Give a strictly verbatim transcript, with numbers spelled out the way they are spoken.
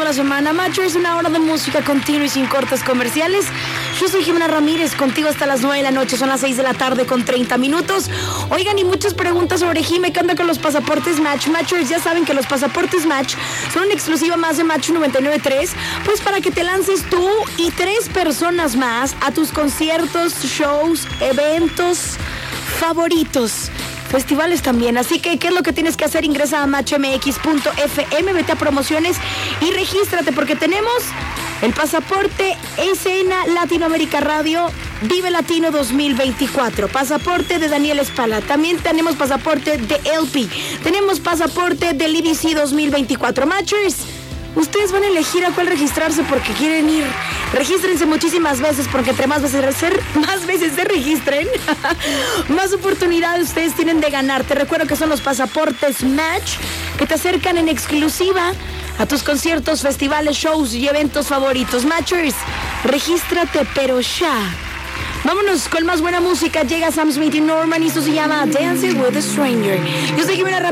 la semana. Matchers, una hora de música continua y sin cortes comerciales. Yo soy Jimena Ramírez, contigo hasta las nueve de la noche, son las seis de la tarde con treinta minutos. Oigan, y muchas preguntas sobre Jime, ¿qué onda con los pasaportes Match? Matchers, ya saben que los pasaportes Match son una exclusiva más de Match noventa y nueve punto tres, pues para que te lances tú y tres personas más a tus conciertos, shows, eventos favoritos. Festivales también, así que ¿qué es lo que tienes que hacer? Ingresa a match m x punto f m, vete a promociones y regístrate porque tenemos el pasaporte Escena Latinoamérica Radio Vive Latino dos mil veinticuatro, pasaporte de Daniel Espala, también tenemos pasaporte de L P, tenemos pasaporte del I B C dos mil veinticuatro. Matchers, ustedes van a elegir a cuál registrarse porque quieren ir. Regístrense muchísimas veces porque entre más veces, más veces se registren, más oportunidades ustedes tienen de ganar. Te recuerdo que son los pasaportes Match que te acercan en exclusiva a tus conciertos, festivales, shows y eventos favoritos. Matchers, regístrate pero ya. Vámonos con más buena música. Llega Sam Smith y Norman y esto se llama Dancing with a Stranger. Yo soy Jimena Ramírez.